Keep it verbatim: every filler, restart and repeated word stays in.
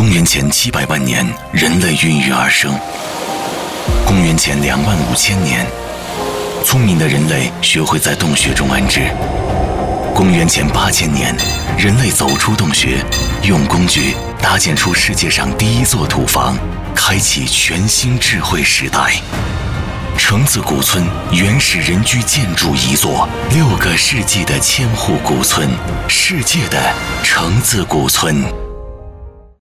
公元前七百万年，人类孕育而生。公元前两万五千年，聪明的人类学会在洞穴中安置。公元前八千年，人类走出洞穴，用工具搭建出世界上第一座土房，开启全新智慧时代。橙子古村，原始人居建筑遗作，六个世纪的千户古村，世界的橙子古村。